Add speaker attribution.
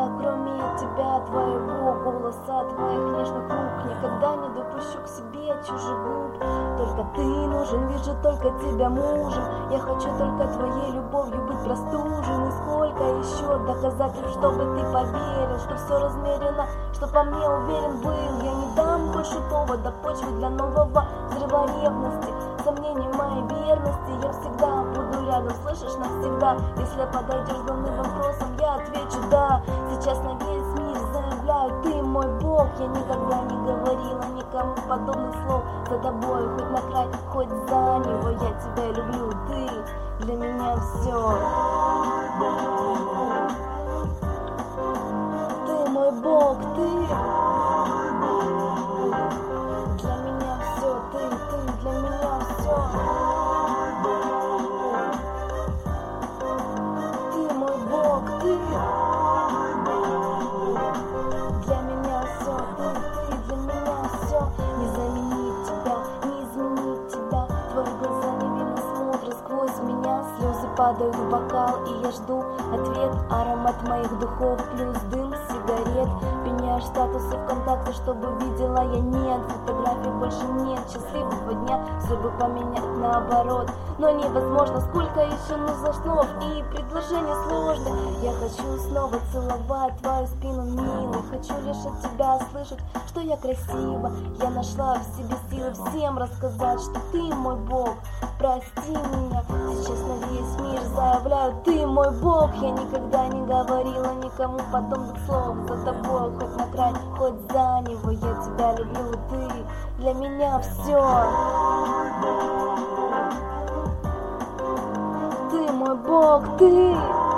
Speaker 1: кроме тебя, твоего голоса, твоих нежных рук. Никогда не допущу к себе чужих губ. Только ты нужен, вижу только тебя мужем. Я хочу только твоей любовью быть простужен. И сколько еще доказательств, чтобы ты поверил, что все размерено, что по мне уверен был. Я не дам больше повода, почвы для нового взрыва ревности, сомнений моей верности. Я всегда буду рядом, слышишь, навсегда. Если подойдешь с данным вопросом, я отвечу да. Сейчас на весь мир заявляю, ты мой Бог. Я никогда не говорила никому подобных слов. За тобой хоть на край, хоть за него. Я тебя люблю, ты для меня все. Ты мой Бог, ты для меня все, ты для меня все. Ты мой Бог, ты для меня все, ты для меня все. Не заменить тебя, не изменить тебя. Твои глаза невинно смотрят сквозь меня. Слезы падают в бокал, и я жду ответ. Аромат моих духов плюс дым сигарет. Меняешь статусы ВКонтакте, чтобы видела я нет. Фотографий больше нет, счастливого дня все бы поменять наоборот. Но невозможно, сколько еще нужно слов и предложений сложных. Я хочу снова целовать твою спину, милый. Хочу лишь от тебя слышать, что я красива. Я нашла в себе силы всем рассказать, что ты мой Бог. Прости меня, сейчас на весь мир заявляю, ты мой Бог. Я никогда не говорила никому подобных слов. За тобой хоть на край, хоть за него. Я тебя люблю, ты для меня все. Ты мой Бог, ты